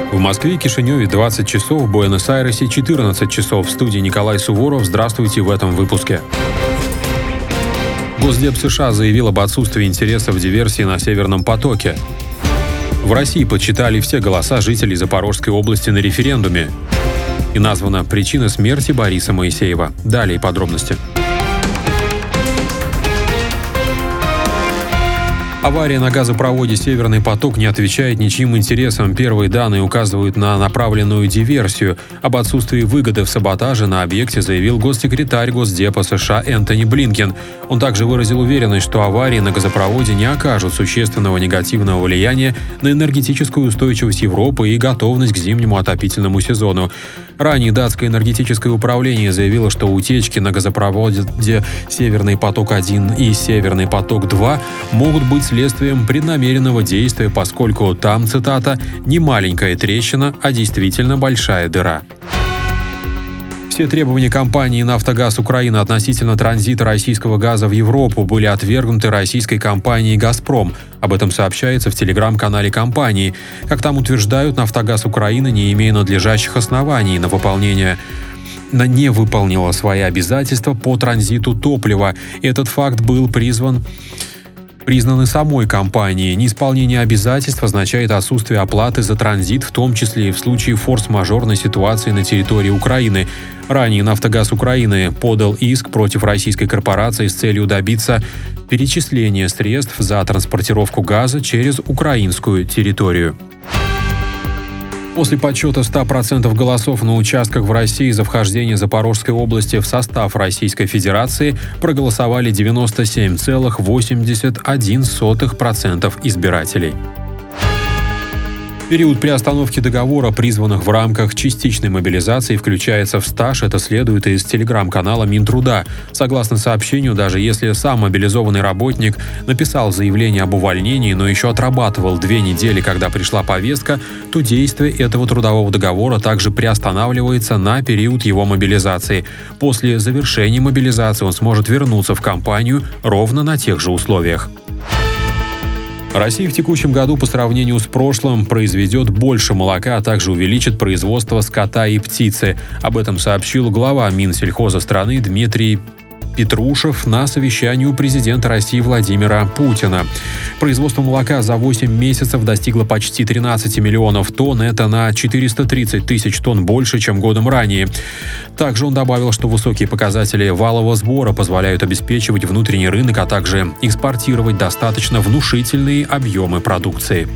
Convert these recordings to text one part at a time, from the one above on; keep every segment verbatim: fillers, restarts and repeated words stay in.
В Москве и Кишиневе двадцать часов, в Буэнос-Айресе четырнадцать часов. В студии Николай Суворов. Здравствуйте в этом выпуске. Госдеп США заявил об отсутствии интереса в диверсии на Северном потоке. В России подсчитали все голоса жителей Запорожской области на референдуме. И названа причина смерти Бориса Моисеева. Далее подробности. Авария на газопроводе «Северный поток» не отвечает ничьим интересам. Первые данные указывают на направленную диверсию. Об отсутствии выгоды в саботаже на объекте заявил госсекретарь Госдепа США Энтони Блинкен. Он также выразил уверенность, что аварии на газопроводе не окажут существенного негативного влияния на энергетическую устойчивость Европы и готовность к зимнему отопительному сезону. Ранее датское энергетическое управление заявило, что утечки на газопроводе «Северный поток-один» и «Северный поток-два» могут быть следствием преднамеренного действия, поскольку там, цитата, «не маленькая трещина, а действительно большая дыра». Все требования компании «Нафтогаз Украина» относительно транзита российского газа в Европу были отвергнуты российской компанией «Газпром». Об этом сообщается в телеграм-канале компании. Как там утверждают, «Нафтогаз Украины», не имея надлежащих оснований на выполнение на не выполнила свои обязательства по транзиту топлива. Этот факт был призван признаны самой компанией. Неисполнение обязательств означает отсутствие оплаты за транзит, в том числе и в случае форс-мажорной ситуации на территории Украины. Ранее «Нафтогаз Украины» подал иск против российской корпорации с целью добиться перечисления средств за транспортировку газа через украинскую территорию. После подсчета ста процентов голосов на участках в России за вхождение Запорожской области в состав Российской Федерации проголосовали девяносто семь целых восемьдесят одна сотая процента избирателей. Период приостановки договора, призванных в рамках частичной мобилизации, включается в стаж. Это следует из телеграм-канала Минтруда. Согласно сообщению, даже если сам мобилизованный работник написал заявление об увольнении, но еще отрабатывал две недели, когда пришла повестка, то действие этого трудового договора также приостанавливается на период его мобилизации. После завершения мобилизации он сможет вернуться в компанию ровно на тех же условиях. Россия в текущем году по сравнению с прошлым произведет больше молока, а также увеличит производство скота и птицы. Об этом сообщил глава Минсельхоза страны Дмитрий Петрушев на совещании у президента России Владимира Путина. Производство молока за восемь месяцев достигло почти тринадцати миллионов тонн. Это на четыреста тридцать тысяч тонн больше, чем годом ранее. Также он добавил, что высокие показатели валового сбора позволяют обеспечивать внутренний рынок, а также экспортировать достаточно внушительные объемы продукции.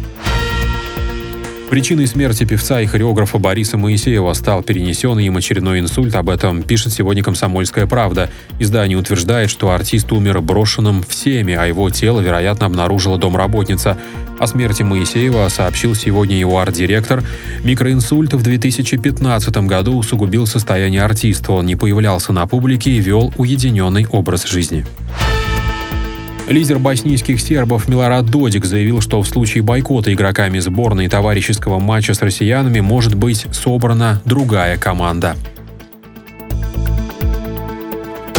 Причиной смерти певца и хореографа Бориса Моисеева стал перенесенный им очередной инсульт. Об этом пишет сегодня «Комсомольская правда». Издание утверждает, что артист умер брошенным всеми, а его тело, вероятно, обнаружила домработница. О смерти Моисеева сообщил сегодня его арт-директор. Микроинсульт в две тысячи пятнадцатом году усугубил состояние артиста. Он не появлялся на публике и вел уединенный образ жизни. Лидер боснийских сербов Милорад Додик заявил, что в случае бойкота игроками сборной товарищеского матча с россиянами может быть собрана другая команда.